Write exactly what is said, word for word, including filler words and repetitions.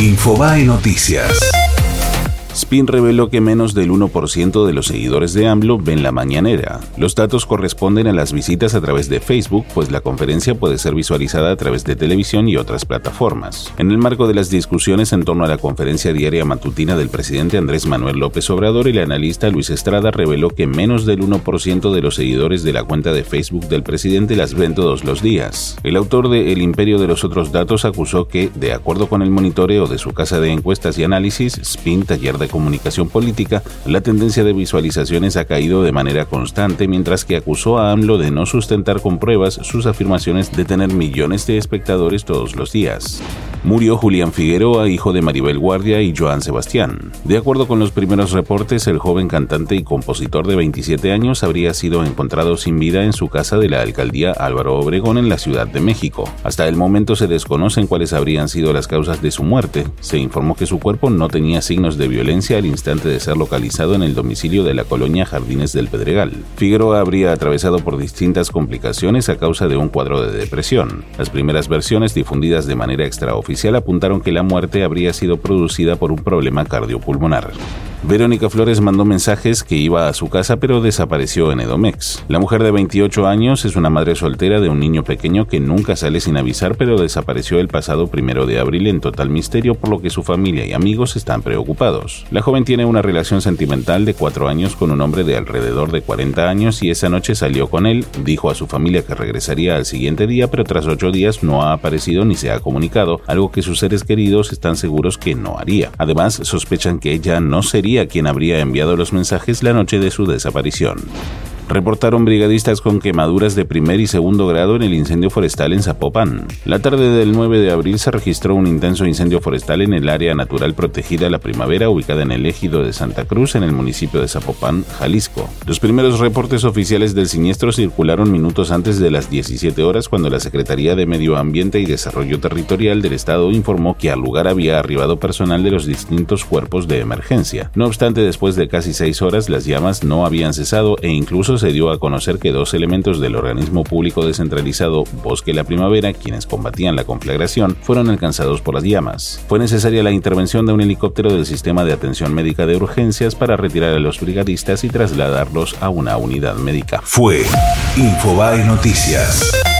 Infobae Noticias. Spin reveló que menos del uno por ciento de los seguidores de AMLO ven La Mañanera. Los datos corresponden a las visitas a través de Facebook, pues la conferencia puede ser visualizada a través de televisión y otras plataformas. En el marco de las discusiones en torno a la conferencia diaria matutina del presidente Andrés Manuel López Obrador, el analista Luis Estrada reveló que menos del uno por ciento de los seguidores de la cuenta de Facebook del presidente las ven todos los días. El autor de El Imperio de los Otros Datos acusó que, de acuerdo con el monitoreo de su casa de encuestas y análisis, Spin, taller de comunicación política, la tendencia de visualizaciones ha caído de manera constante, mientras que acusó a AMLO de no sustentar con pruebas sus afirmaciones de tener millones de espectadores todos los días. Murió Julián Figueroa, hijo de Maribel Guardia y Joan Sebastián. De acuerdo con los primeros reportes, el joven cantante y compositor de veintisiete años habría sido encontrado sin vida en su casa de la alcaldía Álvaro Obregón en la Ciudad de México. Hasta el momento se desconocen cuáles habrían sido las causas de su muerte. Se informó que su cuerpo no tenía signos de violencia al instante de ser localizado en el domicilio de la colonia Jardines del Pedregal. Figueroa habría atravesado por distintas complicaciones a causa de un cuadro de depresión. Las primeras versiones difundidas de manera extraoficial apuntaron que la muerte habría sido producida por un problema cardiopulmonar. Verónica Flores mandó mensajes que iba a su casa pero desapareció en Edomex. La mujer de veintiocho años es una madre soltera de un niño pequeño que nunca sale sin avisar, pero desapareció el pasado primero de abril en total misterio, por lo que su familia y amigos están preocupados. La joven tiene una relación sentimental de cuatro años con un hombre de alrededor de cuarenta años y esa noche salió con él. Dijo a su familia que regresaría al siguiente día, pero tras ocho días no ha aparecido ni se ha comunicado, algo que sus seres queridos están seguros que no haría. Además, sospechan que ella no sería quien habría enviado los mensajes la noche de su desaparición. Reportaron brigadistas con quemaduras de primer y segundo grado en el incendio forestal en Zapopan. La tarde del nueve de abril se registró un intenso incendio forestal en el área natural protegida La Primavera, ubicada en el ejido de Santa Cruz, en el municipio de Zapopan, Jalisco. Los primeros reportes oficiales del siniestro circularon minutos antes de las diecisiete horas, cuando la Secretaría de Medio Ambiente y Desarrollo Territorial del Estado informó que al lugar había arribado personal de los distintos cuerpos de emergencia. No obstante, después de casi seis horas, las llamas no habían cesado e incluso se dio a conocer que dos elementos del organismo público descentralizado Bosque La Primavera, quienes combatían la conflagración, fueron alcanzados por las llamas. Fue necesaria la intervención de un helicóptero del Sistema de Atención Médica de Urgencias para retirar a los brigadistas y trasladarlos a una unidad médica. Fue Infobae Noticias.